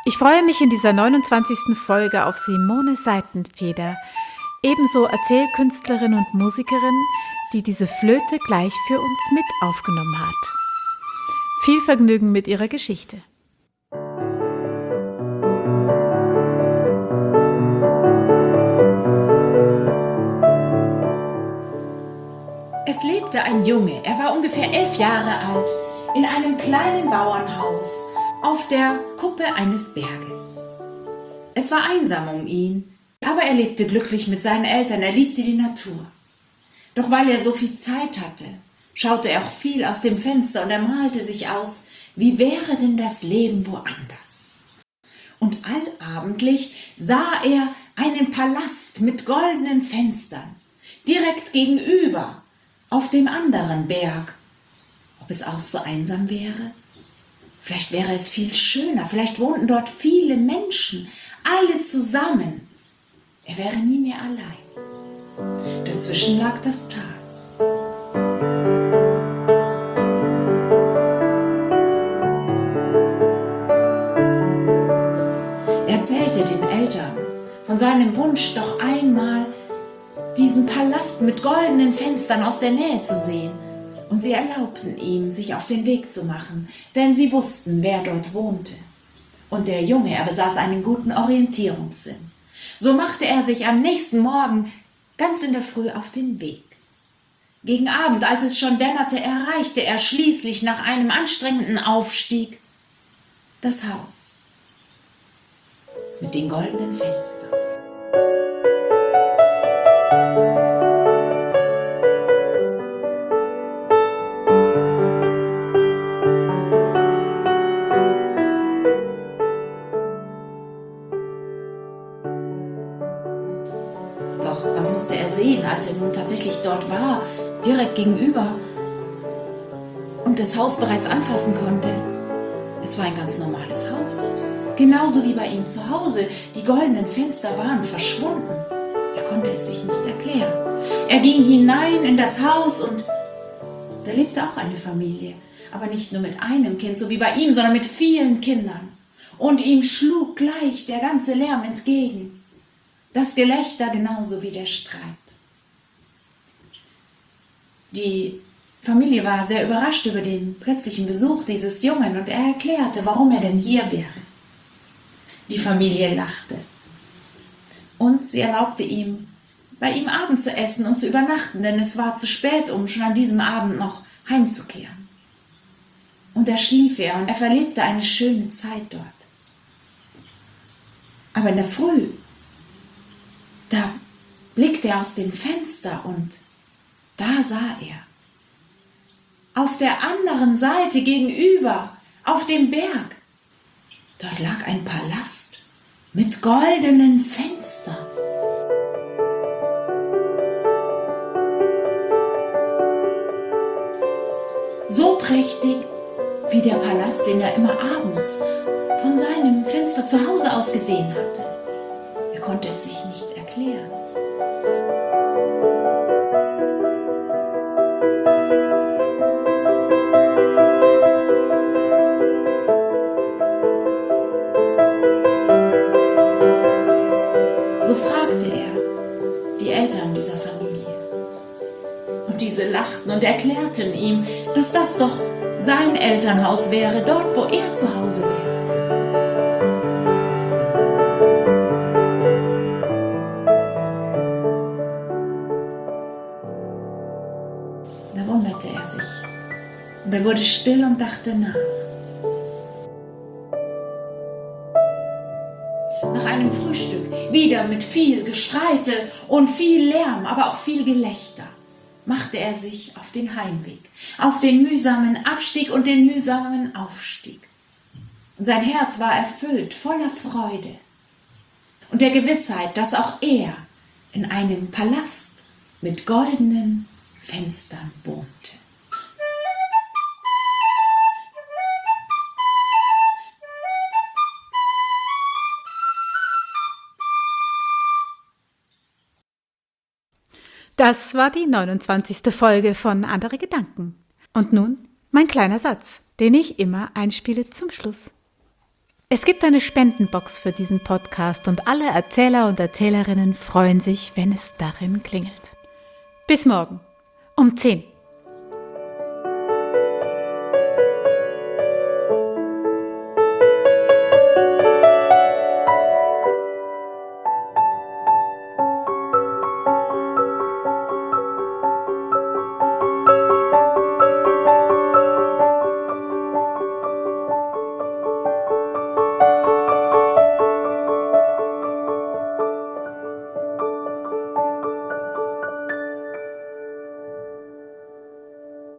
Ich freue mich in dieser 29. Folge auf Simone Seitenfeder, ebenso Erzählkünstlerin und Musikerin, die diese Flöte gleich für uns mit aufgenommen hat. Viel Vergnügen mit ihrer Geschichte. Es lebte ein Junge, er war ungefähr 11 Jahre alt, in einem kleinen Bauernhaus auf der Kuppe eines Berges. Es war einsam um ihn, aber er lebte glücklich mit seinen Eltern, er liebte die Natur. Doch weil er so viel Zeit hatte, schaute er auch viel aus dem Fenster und er malte sich aus, wie wäre denn das Leben woanders? Und allabendlich sah er einen Palast mit goldenen Fenstern, direkt gegenüber, auf dem anderen Berg. Ob es auch so einsam wäre? Vielleicht wäre es viel schöner, vielleicht wohnten dort viele Menschen, alle zusammen. Er wäre nie mehr allein. Dazwischen lag das Tal. Er erzählte den Eltern von seinem Wunsch, doch einmal diesen Palast mit goldenen Fenstern aus der Nähe zu sehen. Und sie erlaubten ihm, sich auf den Weg zu machen, denn sie wussten, wer dort wohnte. Und der Junge, er besaß einen guten Orientierungssinn. So machte er sich am nächsten Morgen ganz in der Früh auf den Weg. Gegen Abend, als es schon dämmerte, erreichte er schließlich nach einem anstrengenden Aufstieg das Haus mit den goldenen Fenstern. Doch was musste er sehen, als er nun tatsächlich dort war, direkt gegenüber und das Haus bereits anfassen konnte? Es war ein ganz normales Haus, genauso wie bei ihm zu Hause. Die goldenen Fenster waren verschwunden. Er konnte es sich nicht erklären. Er ging hinein in das Haus und da lebte auch eine Familie, aber nicht nur mit einem Kind, so wie bei ihm, sondern mit vielen Kindern. Und ihm schlug gleich der ganze Lärm entgegen. Das Gelächter genauso wie der Streit. Die Familie war sehr überrascht über den plötzlichen Besuch dieses Jungen und er erklärte, warum er denn hier wäre. Die Familie lachte und sie erlaubte ihm, bei ihm Abend zu essen und zu übernachten, denn es war zu spät, um schon an diesem Abend noch heimzukehren. Und da schlief er und er verlebte eine schöne Zeit dort. Aber in der Früh, da blickte er aus dem Fenster und da sah er, auf der anderen Seite gegenüber, auf dem Berg, dort lag ein Palast mit goldenen Fenstern. So prächtig wie der Palast, den er immer abends von seinem Fenster zu Hause aus gesehen hatte. Er konnte es sich nicht erklären. So fragte er die Eltern dieser Familie. Und diese lachten und erklärten ihm, dass das doch sein Elternhaus wäre, dort, wo er zu Hause wäre. Da wunderte er sich und er wurde still und dachte nach. Nach einem Frühstück, wieder mit viel Gestreite und viel Lärm, aber auch viel Gelächter, machte er sich auf den Heimweg, auf den mühsamen Abstieg und den mühsamen Aufstieg. Und sein Herz war erfüllt, voller Freude und der Gewissheit, dass auch er in einem Palast mit goldenen Fenstern wohnte. Das war die 29. Folge von Andere Gedanken. Und nun mein kleiner Satz, den ich immer einspiele zum Schluss. Es gibt eine Spendenbox für diesen Podcast und alle Erzähler und Erzählerinnen freuen sich, wenn es darin klingelt. Bis morgen um 10.